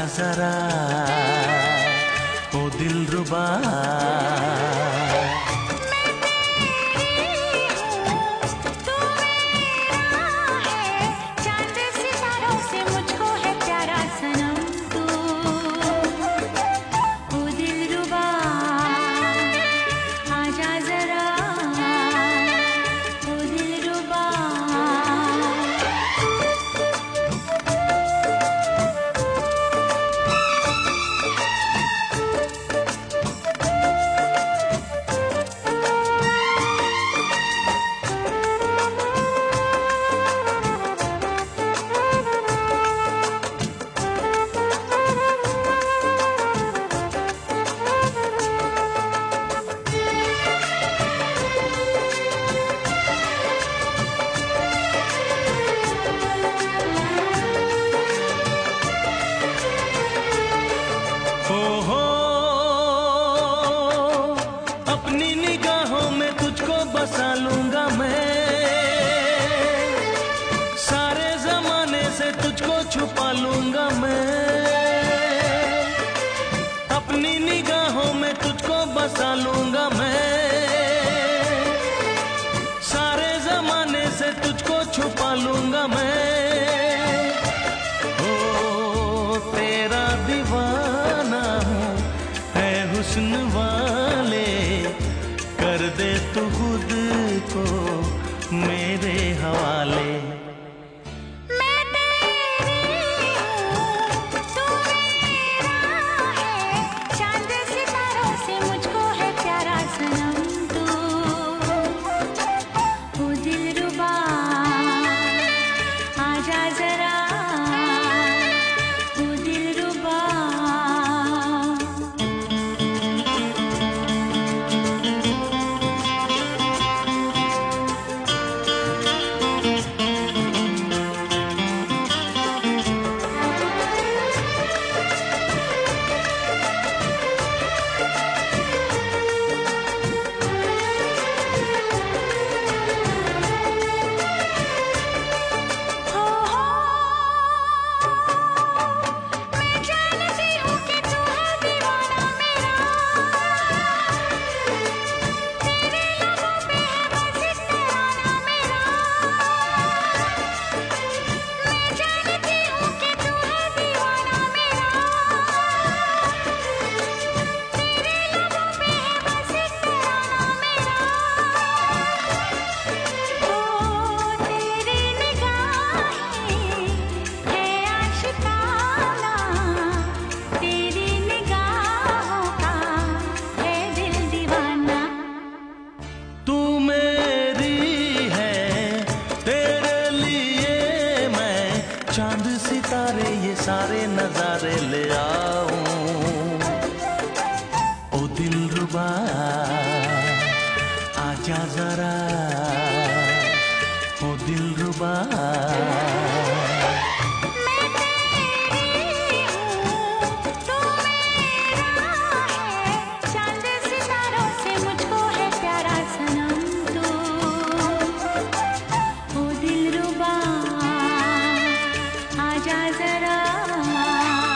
जरा ओ दिलरुबा। अपनी निगाहों में तुझको बसा लूंगा मैं, सारे जमाने से तुझको छुपा लूंगा मैं। अपनी निगाहों में तुझको बसा लूंगा मैं, सारे जमाने से तुझको छुपा लूंगा मैं। ओ तेरा दीवाना हूँ है हुस्न वाले, कर दे तू खुद को मेरे हवाले। मैं तेरी हूँ, तू मेरा है, चांद सितारों से मुझको है प्यारा सनम तू। ओ दिलरुबा आजा जरा, ओ दिलरुबा। चांद सितारे ये सारे नजारे ले आऊं, ओ दिलरुबा आजा जरा, ओ दिलरुबा।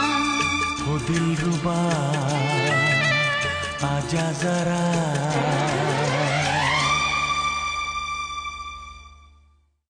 दिलरुबा आजा जरा।